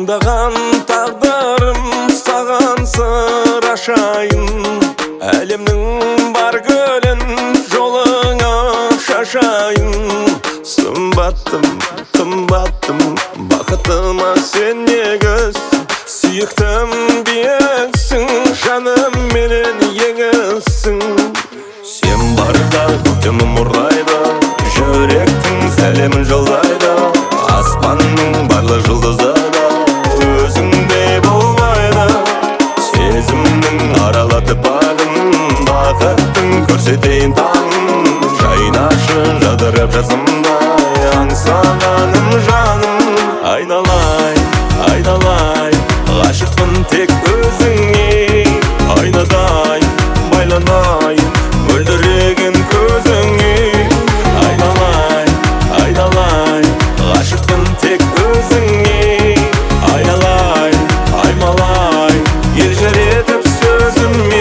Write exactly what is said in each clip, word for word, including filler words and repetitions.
Таңдаған тағдырым саған сыр ашайын. Әлемнің бар гүлін жолыңа шашайын. Сымбаттым, қымбаттым, бақытыма сен негіз. Сүйіктім биексің, жаным менен еңісің. Сен барда көктемім ұрлайды, жүректің сәлемін жолдайды. Аспанның барлы жұлдызы да өзіңдей болмайды. Сезімнің аралатып бардым, бақыттың көрсетейін таңын. Жайнашы жадырап жасымдай, аңсағаным жаным. Айналайын, айналайын, ғашықпын тек өзіңе. Айнадай байланайын, мөлдіреген көзіңе. Айналайын, айналайын, ғашықпын тек өзіңе. Айналайын, аймалайын, елжіретіп сөзіме.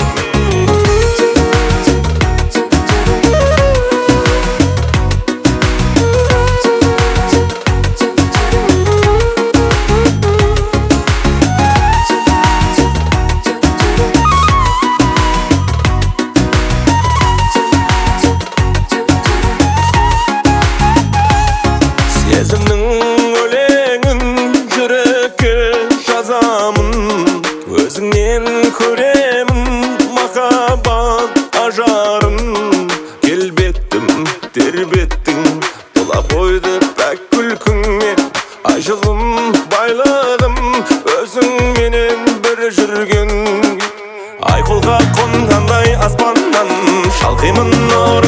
Сезімнің өлеңін жүрекке жазамын. Өзіңнен көремін махаббат ажарын. Келбеттім, тербеттің, тұла бойды пәк күлкіңмен. Ажылым, байлығым, өзіңменен бір жүрген. Айқұлға қонғандай аспаннан, шалқимын нұр